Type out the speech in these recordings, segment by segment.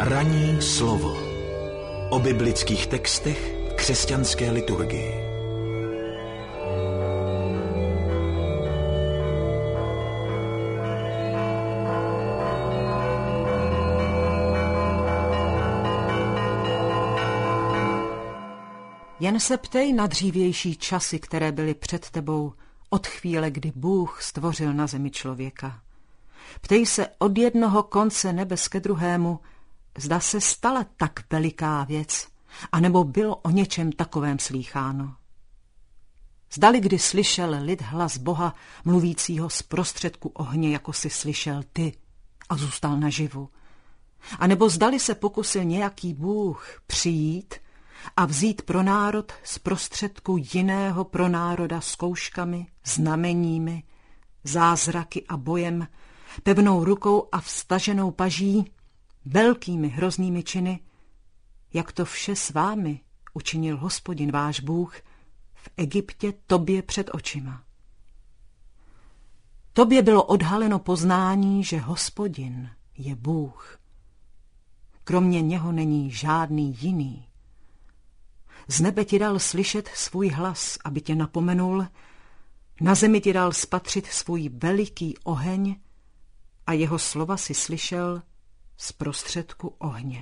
Ranní slovo o biblických textech v křesťanské liturgii. Jen se ptej na dřívější časy, které byly před tebou od chvíle, kdy Bůh stvořil na zemi člověka. Ptej se od jednoho konce nebes ke druhému, zda se stala tak veliká věc, anebo bylo o něčem takovém slýcháno. Zdali kdy slyšel lid hlas Boha, mluvícího z prostředku ohně, jako si slyšel ty, a zůstal naživu. A nebo zdali se pokusil nějaký Bůh přijít a vzít pro národ z prostředku jiného pro národa zkouškami, znameními, zázraky a bojem, pevnou rukou a vstaženou paží, velkými hroznými činy, jak to vše s vámi učinil Hospodin váš Bůh v Egyptě tobě před očima. Tobě bylo odhaleno poznání, že Hospodin je Bůh. Kromě něho není žádný jiný. Z nebe ti dal slyšet svůj hlas, aby tě napomenul, na zemi ti dal spatřit svůj veliký oheň a jeho slova si slyšel z prostředku ohně.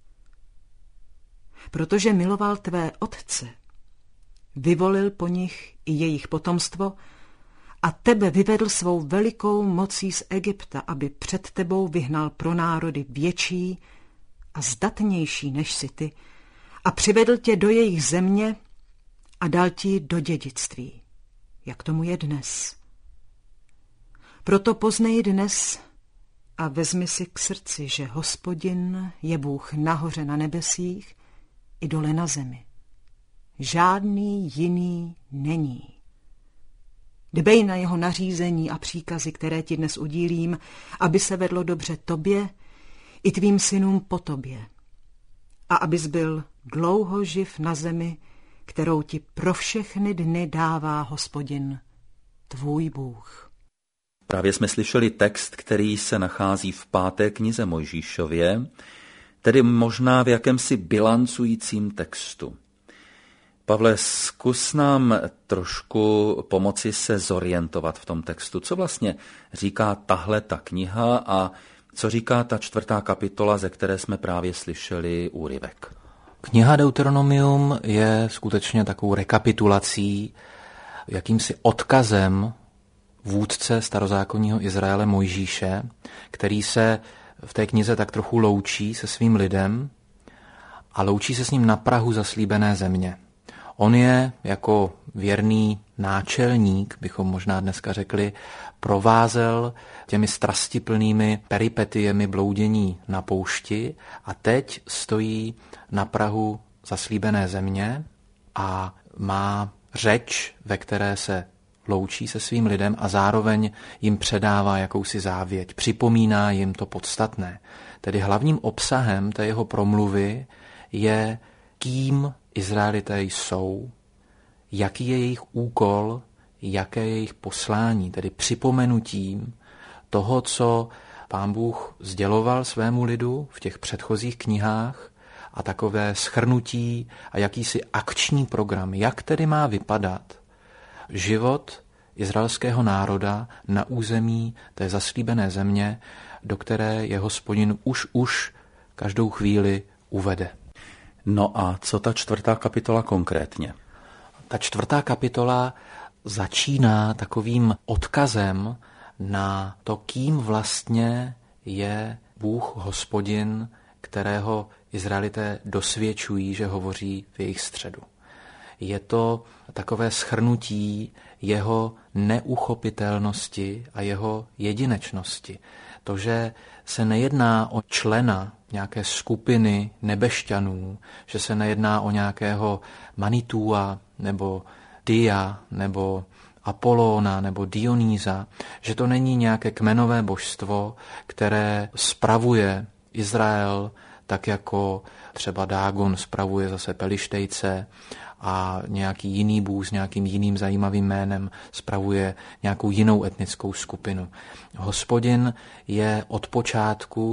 Protože miloval tvé otce, vyvolil po nich i jejich potomstvo a tebe vyvedl svou velikou mocí z Egypta, aby před tebou vyhnal pro národy větší a zdatnější než si ty, a přivedl tě do jejich země a dal ti do dědictví, jak tomu je dnes. Proto poznej dnes a vezmi si k srdci, že Hospodin je Bůh nahoře na nebesích i dole na zemi. Žádný jiný není. Dbej na jeho nařízení a příkazy, které ti dnes udílím, aby se vedlo dobře tobě i tvým synům po tobě. A abys byl dlouho živ na zemi, kterou ti pro všechny dny dává Hospodin, tvůj Bůh. Právě jsme slyšeli text, který se nachází v 5. knize Mojžíšově, tedy možná v jakémsi bilancujícím textu. Pavle, zkus nám trošku pomoci se zorientovat v tom textu. Co vlastně říká tahle ta kniha a co říká ta 4. kapitola, ze které jsme právě slyšeli úryvek? Kniha Deuteronomium je skutečně takovou rekapitulací, jakýmsi odkazem vůdce starozákonního Izraele Mojžíše, který se v té knize tak trochu loučí se svým lidem a loučí se s ním na prahu zaslíbené země. On je jako věrný náčelník, bychom možná dneska řekli, provázel těmi strastiplnými peripetiemi bloudění na poušti a teď stojí na prahu zaslíbené země a má řeč, ve které se loučí se svým lidem a zároveň jim předává jakousi závěť, připomíná jim to podstatné. Tedy hlavním obsahem té jeho promluvy je, kým Izraelité jsou, jaký je jejich úkol, jaké je jejich poslání, tedy připomenutím toho, co Pán Bůh sděloval svému lidu v těch předchozích knihách a takové shrnutí a jakýsi akční program, jak tedy má vypadat život izraelského národa na území té zaslíbené země, do které je Hospodin už každou chvíli uvede. No a co ta 4. kapitola konkrétně? Ta 4. kapitola začíná takovým odkazem na to, kým vlastně je Bůh Hospodin, kterého Izraelité dosvědčují, že hovoří v jejich středu. Je to takové shrnutí jeho neuchopitelnosti a jeho jedinečnosti. To, že se nejedná o člena nějaké skupiny nebešťanů, že se nejedná o nějakého Manitua nebo Dia nebo Apolóna nebo Dionýza, že to není nějaké kmenové božstvo, které spravuje Izrael tak jako třeba Dágon spravuje zase Pelištejce a nějaký jiný bůh s nějakým jiným zajímavým jménem spravuje nějakou jinou etnickou skupinu. Hospodin je od počátku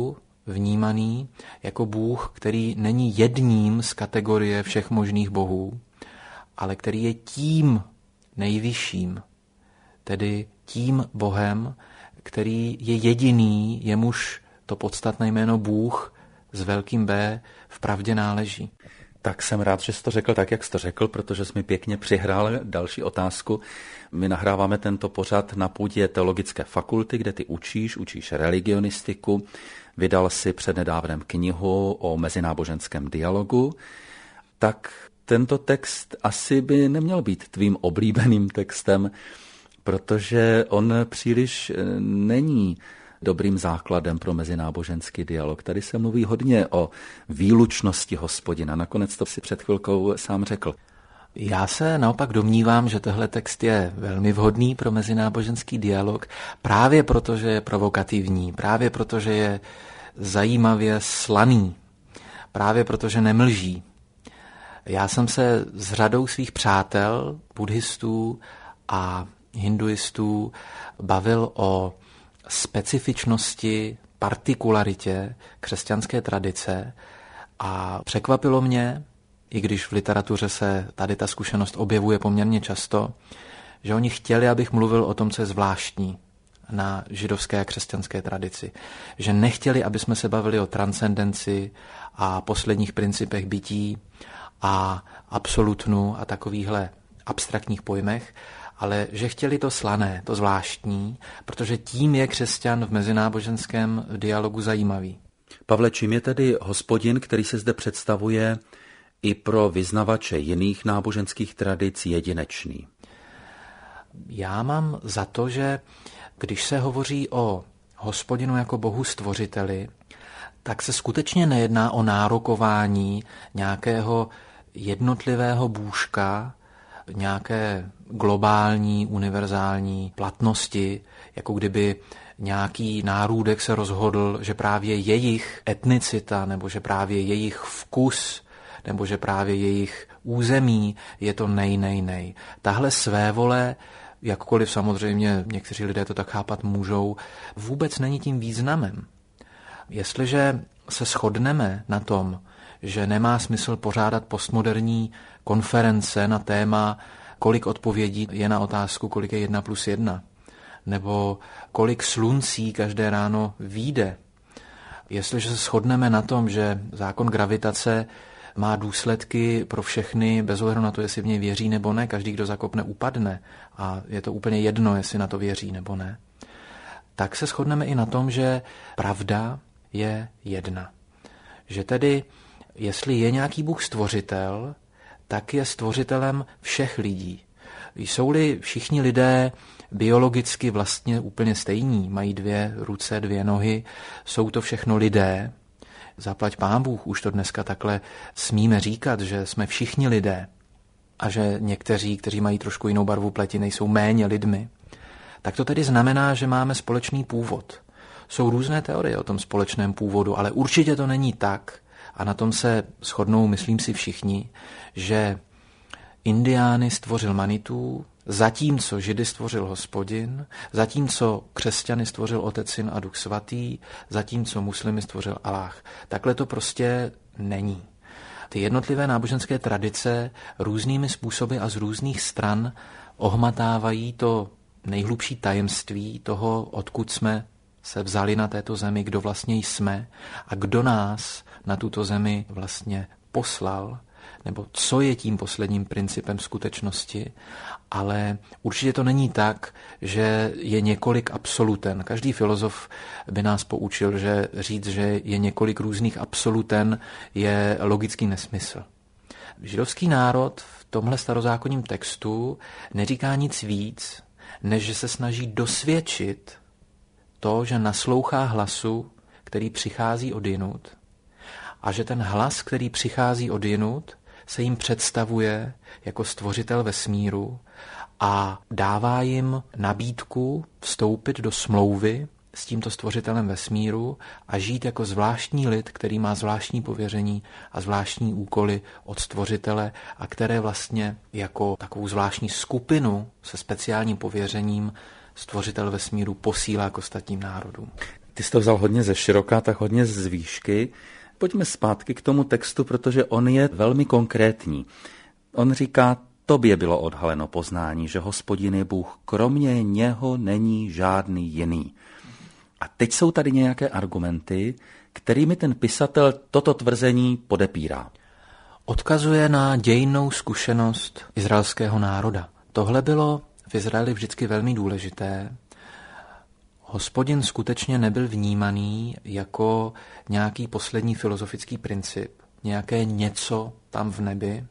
vnímaný jako Bůh, který není jedním z kategorie všech možných bohů, ale který je tím nejvyšším, tedy tím Bohem, který je jediný, jemuž to podstatné jméno Bůh s velkým B vpravdě náleží. Tak jsem rád, že jsi to řekl tak, jak jsi to řekl, protože jsi mi pěkně přihrál další otázku. My nahráváme tento pořad na půdě Teologické fakulty, kde ty učíš religionistiku. Vydal si přednedávnem knihu o mezináboženském dialogu. Tak tento text asi by neměl být tvým oblíbeným textem, protože on příliš není dobrým základem pro mezináboženský dialog. Tady se mluví hodně o výlučnosti Hospodina. Nakonec to si před chvilkou sám řekl. Já se naopak domnívám, že tohle text je velmi vhodný pro mezináboženský dialog, právě proto, že je provokativní, právě proto, že je zajímavě slaný, právě proto, že nemlží. Já jsem se s řadou svých přátel, buddhistů a hinduistů bavil o specifičnosti, partikularitě křesťanské tradice a překvapilo mě, i když v literatuře se tady ta zkušenost objevuje poměrně často, že oni chtěli, abych mluvil o tom, co je zvláštní na židovské a křesťanské tradici. Že nechtěli, aby jsme se bavili o transcendenci a posledních principech bytí a absolutnu a takovýchhle abstraktních pojmech, ale že chtěli to slané, to zvláštní, protože tím je křesťan v mezináboženském dialogu zajímavý. Pavle, čím je tedy Hospodin, který se zde představuje i pro vyznavače jiných náboženských tradic, jedinečný? Já mám za to, že když se hovoří o Hospodinu jako Bohu stvořiteli, tak se skutečně nejedná o nárokování nějakého jednotlivého bůžka, nějaké globální, univerzální platnosti, jako kdyby nějaký nárůdek se rozhodl, že právě jejich etnicita, nebo že právě jejich vkus, nebo že právě jejich území je to nej. Tahle svévole, jakkoliv samozřejmě někteří lidé to tak chápat můžou, vůbec není tím významem. Jestliže se shodneme na tom, že nemá smysl pořádat postmoderní konference na téma, kolik odpovědí je na otázku, kolik je 1+1, nebo kolik sluncí každé ráno vyjde. Jestliže se shodneme na tom, že zákon gravitace má důsledky pro všechny, bez ohledu na to, jestli v něj věří nebo ne, každý, kdo zakopne, upadne a je to úplně jedno, jestli na to věří nebo ne, tak se shodneme i na tom, že pravda je jedna. Že tedy, jestli je nějaký Bůh stvořitel, tak je stvořitelem všech lidí. Jsou-li všichni lidé biologicky vlastně úplně stejní, mají 2 ruce, 2 nohy, jsou to všechno lidé, zaplať Pán Bůh, už to dneska takhle smíme říkat, že jsme všichni lidé a že někteří, kteří mají trošku jinou barvu pleti, nejsou méně lidmi, tak to tedy znamená, že máme společný původ. Jsou různé teorie o tom společném původu, ale určitě to není tak, a na tom se shodnou, myslím si všichni, že Indiány stvořil Manitou, zatímco Židy stvořil Hospodin, zatímco křesťany stvořil Otec, Syn a Duch Svatý, zatímco muslimy stvořil Aláh. Takhle to prostě není. Ty jednotlivé náboženské tradice různými způsoby a z různých stran ohmatávají to nejhlubší tajemství toho, odkud jsme se vzali na této zemi, kdo vlastně jsme a kdo nás na tuto zemi vlastně poslal, nebo co je tím posledním principem skutečnosti, ale určitě to není tak, že je několik absoluten. Každý filozof by nás poučil, že říct, že je několik různých absoluten, je logický nesmysl. Židovský národ v tomhle starozákonním textu neříká nic víc, než že se snaží dosvědčit to, že naslouchá hlasu, který přichází odjinud, a že ten hlas, který přichází odjinud, se jim představuje jako stvořitel vesmíru a dává jim nabídku vstoupit do smlouvy s tímto stvořitelem vesmíru a žít jako zvláštní lid, který má zvláštní pověření a zvláštní úkoly od stvořitele a které vlastně jako takovou zvláštní skupinu se speciálním pověřením stvořitel vesmíru posílá k ostatním národům. Ty jsi to vzal hodně ze široka, tak hodně z výšky. Pojďme zpátky k tomu textu, protože on je velmi konkrétní. On říká, tobě bylo odhaleno poznání, že Hospodin je Bůh, kromě něho není žádný jiný. A teď jsou tady nějaké argumenty, kterými ten pisatel toto tvrzení podepírá. Odkazuje na dějinnou zkušenost izraelského národa. Tohle bylo v Izraeli vždycky velmi důležité. Hospodin skutečně nebyl vnímaný jako nějaký poslední filozofický princip, nějaké něco tam v nebi,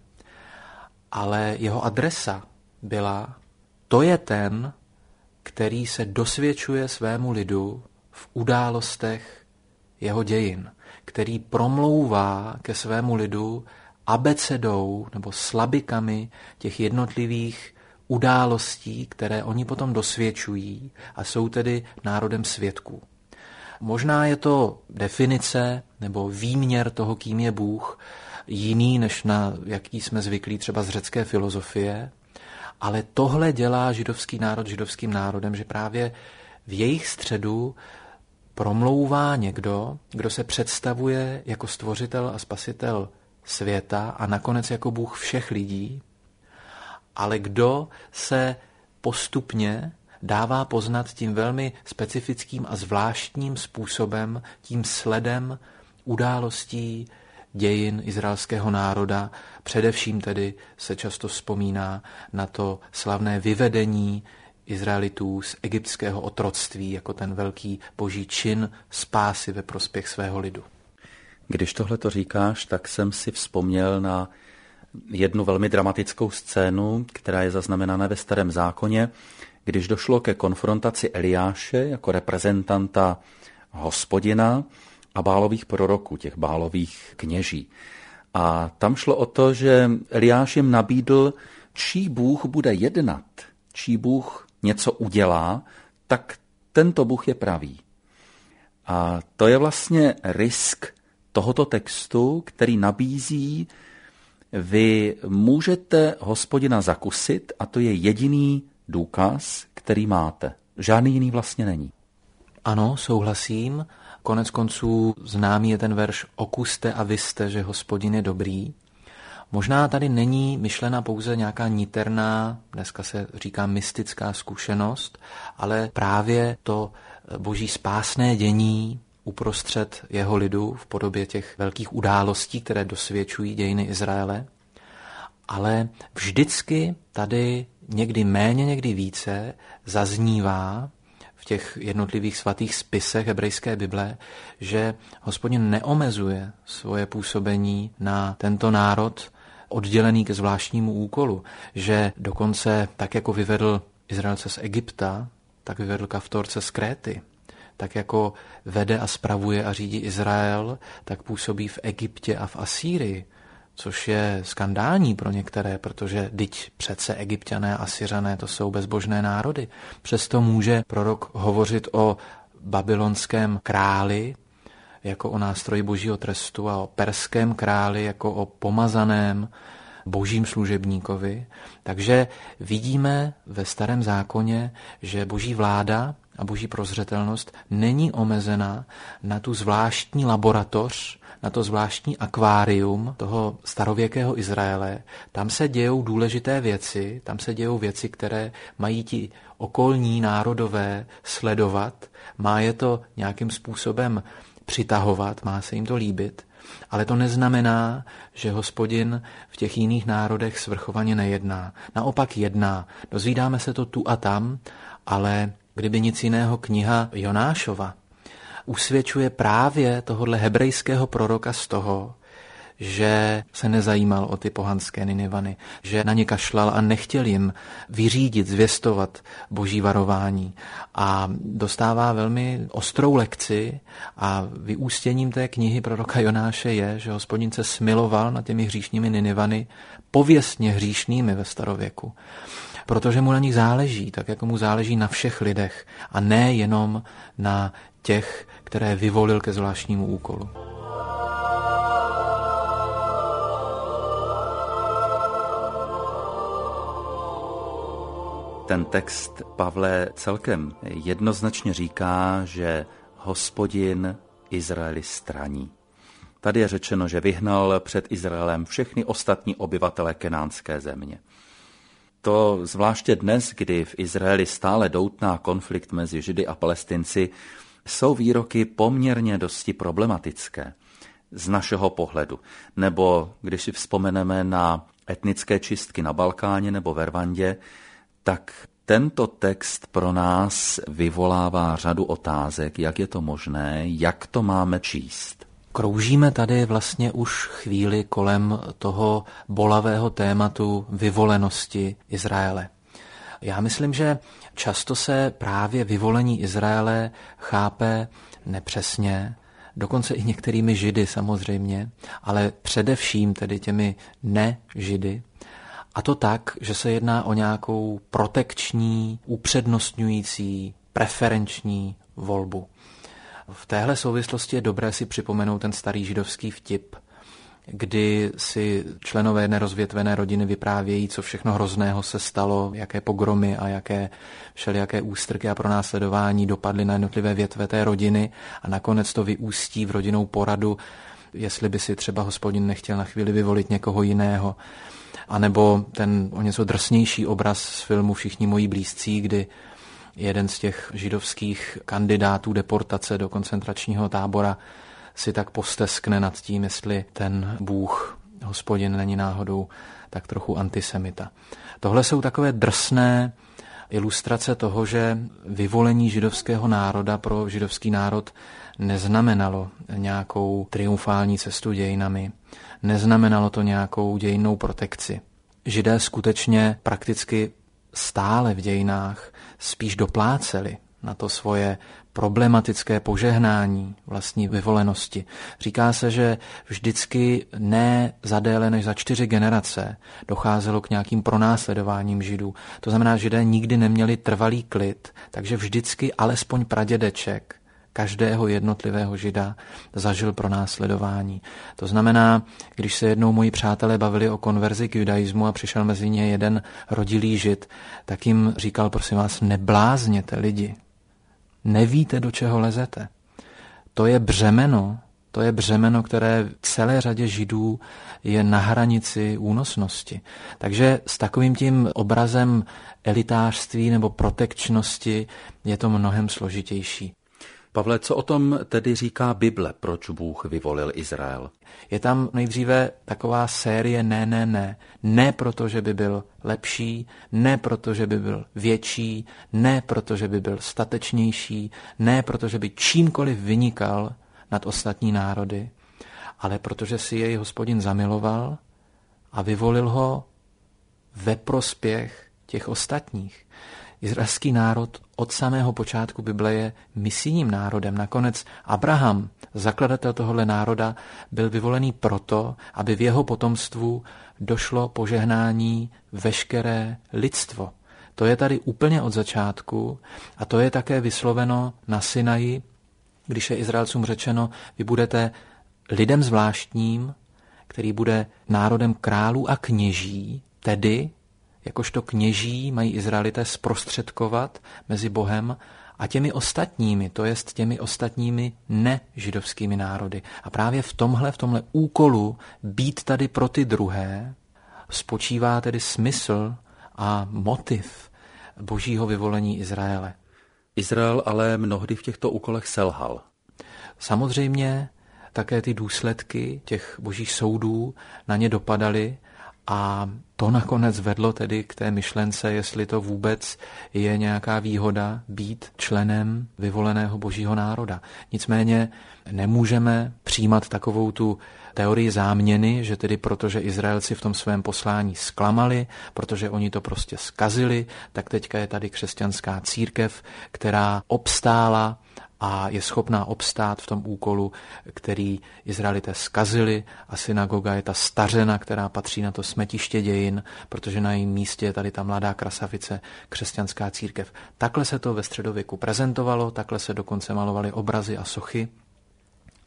ale jeho adresa byla, to je ten, který se dosvědčuje svému lidu v událostech jeho dějin, který promlouvá ke svému lidu abecedou nebo slabikami těch jednotlivých událostí, které oni potom dosvědčují a jsou tedy národem svědků. Možná je to definice nebo výměr toho, kým je Bůh, jiný, než na jaký jsme zvyklí třeba z řecké filozofie, ale tohle dělá židovský národ židovským národem, že právě v jejich středu promlouvá někdo, kdo se představuje jako stvořitel a spasitel světa a nakonec jako Bůh všech lidí, ale kdo se postupně dává poznat tím velmi specifickým a zvláštním způsobem, tím sledem událostí dějin izraelského národa. Především tedy se často vzpomíná na to slavné vyvedení Izraelitů z egyptského otroctví jako ten velký boží čin spásy ve prospěch svého lidu. Když tohle to říkáš, tak jsem si vzpomněl na jednu velmi dramatickou scénu, která je zaznamenána ve Starém zákoně, když došlo ke konfrontaci Eliáše jako reprezentanta Hospodina a Bálových proroků, těch Bálových kněží. A tam šlo o to, že Eliáš jim nabídl, čí Bůh bude jednat, čí Bůh něco udělá, tak tento Bůh je pravý. A to je vlastně risk tohoto textu, který nabízí, vy můžete Hospodina zakusit a to je jediný důkaz, který máte. Žádný jiný vlastně není. Ano, souhlasím. Konec konců známý je ten verš okuste a vyste, že Hospodin je dobrý. Možná tady není myšlena pouze nějaká niterná, dneska se říká mystická zkušenost, ale právě to boží spásné dění uprostřed jeho lidu v podobě těch velkých událostí, které dosvědčují dějiny Izraele. Ale vždycky tady někdy méně, někdy více zaznívá v těch jednotlivých svatých spisech hebrejské Bible, že Hospodin neomezuje svoje působení na tento národ oddělený ke zvláštnímu úkolu, že dokonce tak, jako vyvedl Izraelce z Egypta, tak vyvedl Kaftorce z Kréty. Tak jako vede a spravuje a řídí Izrael, tak působí v Egyptě a v Asýrii, což je skandální pro některé, protože vždyť přece Egypťané a Asyřané to jsou bezbožné národy. Přesto může prorok hovořit o babylonském králi jako o nástroji božího trestu a o perském králi jako o pomazaném božím služebníkovi. Takže vidíme ve Starém zákoně, že boží vláda a boží prozřetelnost není omezena na tu zvláštní laboratoř, na to zvláštní akvárium toho starověkého Izraele. Tam se dějou důležité věci, tam se dějou věci, které mají ti okolní národové sledovat, má je to nějakým způsobem přitahovat, má se jim to líbit, ale to neznamená, že Hospodin v těch jiných národech svrchovaně nejedná. Naopak jedná. Dozvídáme se to tu a tam, ale kdyby nic jiného, kniha Jonášova usvědčuje právě tohodle hebrejského proroka z toho, že se nezajímal o ty pohanské Ninivany, že na ně kašlal a nechtěl jim vyřídit, zvěstovat boží varování. A dostává velmi ostrou lekci a vyústěním té knihy proroka Jonáše je, že Hospodin se smiloval nad těmi hříšnými Ninivany, pověstně hříšnými ve starověku. Protože mu na nich záleží, tak jako mu záleží na všech lidech a ne jenom na těch, které vyvolil ke zvláštnímu úkolu. Ten text, Pavle, celkem jednoznačně říká, že Hospodin Izraeli straní. Tady je řečeno, že vyhnal před Izraelem všechny ostatní obyvatele kenánské země. To zvláště dnes, kdy v Izraeli stále doutná konflikt mezi Židy a Palestinci, jsou výroky poměrně dosti problematické z našeho pohledu. Nebo když si vzpomeneme na etnické čistky na Balkáně nebo ve Rwandě, tak tento text pro nás vyvolává řadu otázek, jak je to možné, jak to máme číst. Kroužíme tady vlastně už chvíli kolem toho bolavého tématu vyvolenosti Izraele. Já myslím, že často se právě vyvolení Izraele chápe nepřesně, dokonce i některými Židy samozřejmě, ale především tedy těmi ne-Židy. A to tak, že se jedná o nějakou protekční, upřednostňující, preferenční volbu. V téhle souvislosti je dobré si připomenout ten starý židovský vtip, kdy si členové jedné rozvětvené rodiny vyprávějí, co všechno hrozného se stalo, jaké pogromy a jaké všelijaké ústrky a pronásledování dopadly na jednotlivé větve té rodiny a nakonec to vyústí v rodinnou poradu, jestli by si třeba Hospodin nechtěl na chvíli vyvolit někoho jiného. A nebo ten o něco drsnější obraz z filmu Všichni moji blízcí, kdy jeden z těch židovských kandidátů deportace do koncentračního tábora si tak posteskne nad tím, jestli ten Bůh, Hospodin, není náhodou tak trochu antisemita. Tohle jsou takové drsné ilustrace toho, že vyvolení židovského národa pro židovský národ neznamenalo nějakou triumfální cestu dějinami, neznamenalo to nějakou dějinnou protekci. Židé skutečně prakticky stále v dějinách spíš dopláceli na to svoje problematické požehnání vlastní vyvolenosti. Říká se, že vždycky ne za déle než za 4 generace docházelo k nějakým pronásledováním Židů. To znamená, že Židé nikdy neměli trvalý klid, takže vždycky alespoň pradědeček každého jednotlivého Žida zažil pronásledování. To znamená, když se jednou moji přátelé bavili o konverzi k judaismu a přišel mezi ně jeden rodilý Žid, tak jim říkal, prosím vás, neblázněte lidi. Nevíte, do čeho lezete. To je břemeno, které celé řadě Židů je na hranici únosnosti. Takže s takovým tím obrazem elitářství nebo protekčnosti je to mnohem složitější. Pavle, co o tom tedy říká Bible, proč Bůh vyvolil Izrael? Je tam nejdříve taková série ne. Ne proto, že by byl lepší, ne proto, že by byl větší, ne proto, že by byl statečnější, ne proto, že by čímkoliv vynikal nad ostatní národy, ale protože si jej Hospodin zamiloval a vyvolil ho ve prospěch těch ostatních. Izraelský národ od samého počátku Bible je misijním národem. Nakonec Abraham, zakladatel tohohle národa, byl vyvolený proto, aby v jeho potomstvu došlo požehnání veškeré lidstvo. To je tady úplně od začátku a to je také vysloveno na Sinaji, když je Izraelcům řečeno, vy budete lidem zvláštním, který bude národem králů a kněží, tedy jakožto kněží mají Izraelité zprostředkovat mezi Bohem a těmi ostatními, to jest těmi ostatními nežidovskými národy. A právě v tomhle úkolu být tady pro ty druhé spočívá tedy smysl a motiv božího vyvolení Izraele. Izrael ale mnohdy v těchto úkolech selhal. Samozřejmě také ty důsledky těch božích soudů na ně dopadaly a to nakonec vedlo tedy k té myšlence, jestli to vůbec je nějaká výhoda být členem vyvoleného božího národa. Nicméně nemůžeme přijímat takovou tu teorii záměny, že tedy protože Izraelci v tom svém poslání zklamali, protože oni to prostě zkazili, tak teďka je tady křesťanská církev, která obstála a je schopná obstát v tom úkolu, který Izraelité zkazili, a synagoga je ta stařena, která patří na to smetiště dějin, protože na jejím místě je tady ta mladá krasavice, křesťanská církev. Takhle se to ve středověku prezentovalo, takhle se dokonce malovaly obrazy a sochy.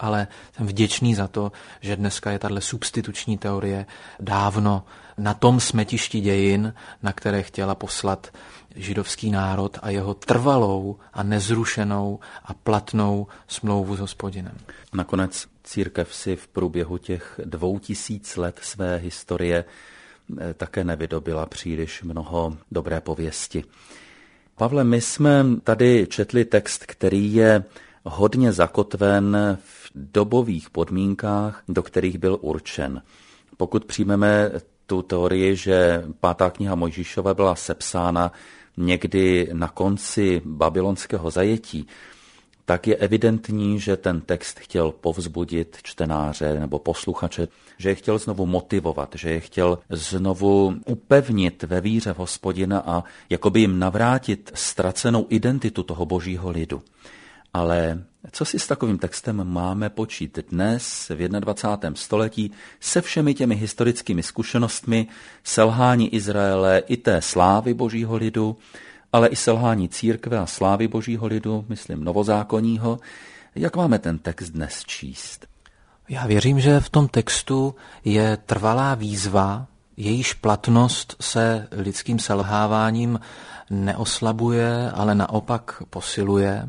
ale jsem vděčný za to, že dneska je tahle substituční teorie dávno na tom smetišti dějin, na které chtěla poslat židovský národ a jeho trvalou a nezrušenou a platnou smlouvu s Hospodinem. Nakonec církev si v průběhu těch 2000 let své historie také nevydobila příliš mnoho dobré pověsti. Pavle, my jsme tady četli text, který je hodně zakotven v dobových podmínkách, do kterých byl určen. Pokud přijmeme tu teorii, že 5. kniha Mojžíšova byla sepsána někdy na konci babylonského zajetí, tak je evidentní, že ten text chtěl povzbudit čtenáře nebo posluchače, že je chtěl znovu motivovat, že je chtěl znovu upevnit ve víře v Hospodina a jakoby jim navrátit ztracenou identitu toho božího lidu. Ale co si s takovým textem máme počít dnes v 21. století se všemi těmi historickými zkušenostmi, selhání Izraele i té slávy božího lidu, ale i selhání církve a slávy božího lidu, myslím novozákonního. Jak máme ten text dnes číst? Já věřím, že v tom textu je trvalá výzva, jejíž platnost se lidským selháváním neoslabuje, ale naopak posiluje.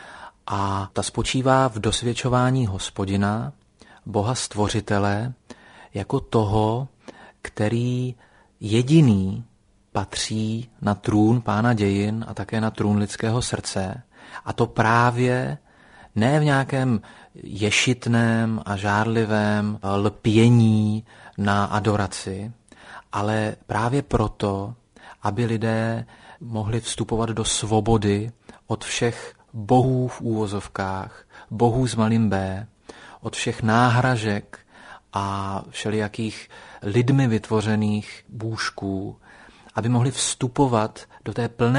A ta spočívá v dosvědčování Hospodina, Boha Stvořitele, jako toho, který jediný patří na trůn Pána dějin a také na trůn lidského srdce. A to právě ne v nějakém ješitném a žárlivém lpění na adoraci, ale právě proto, aby lidé mohli vstupovat do svobody od všech bohů v úvozovkách, bohů s malým b, od všech náhražek a všelijakých lidmi vytvořených bůžků, aby mohli vstupovat do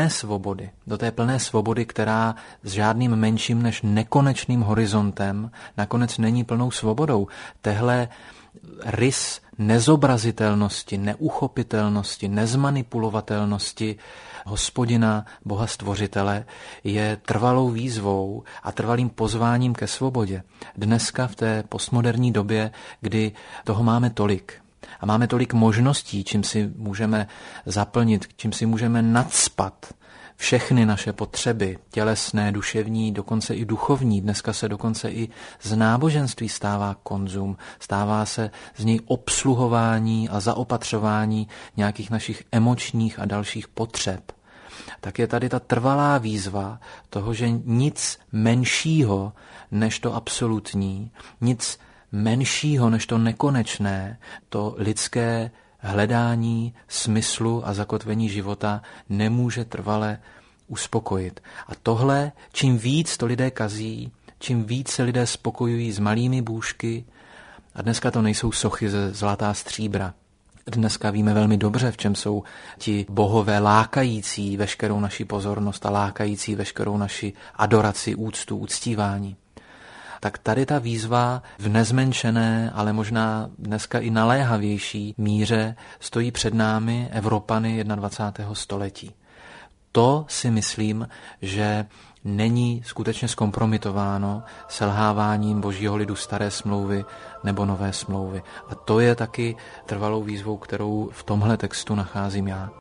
té plné svobody, která s žádným menším než nekonečným horizontem nakonec není plnou svobodou. Tehle rys nezobrazitelnosti, neuchopitelnosti, nezmanipulovatelnosti Hospodina, Boha Stvořitele je trvalou výzvou a trvalým pozváním ke svobodě. Dneska v té postmoderní době, kdy toho máme tolik a máme tolik možností, čím si můžeme zaplnit, čím si můžeme nacpat všechny naše potřeby, tělesné, duševní, dokonce i duchovní. Dneska se dokonce i z náboženství stává konzum, stává se z něj obsluhování a zaopatřování nějakých našich emočních a dalších potřeb. Tak je tady ta trvalá výzva toho, že nic menšího než to absolutní, nic menšího než to nekonečné, to lidské hledání smyslu a zakotvení života nemůže trvale uspokojit. A tohle, čím víc to lidé kazí, čím víc se lidé spokojují s malými bůžky, a dneska to nejsou sochy ze zlatá stříbra. Dneska víme velmi dobře, v čem jsou ti bohové lákající veškerou naši pozornost a lákající veškerou naši adoraci, úctu, uctívání. Tak tady ta výzva v nezmenšené, ale možná dneska i naléhavější míře stojí před námi, Evropany 21. století. To si myslím, že není skutečně zkompromitováno selháváním božího lidu staré smlouvy nebo nové smlouvy. A to je taky trvalou výzvou, kterou v tomhle textu nacházím já.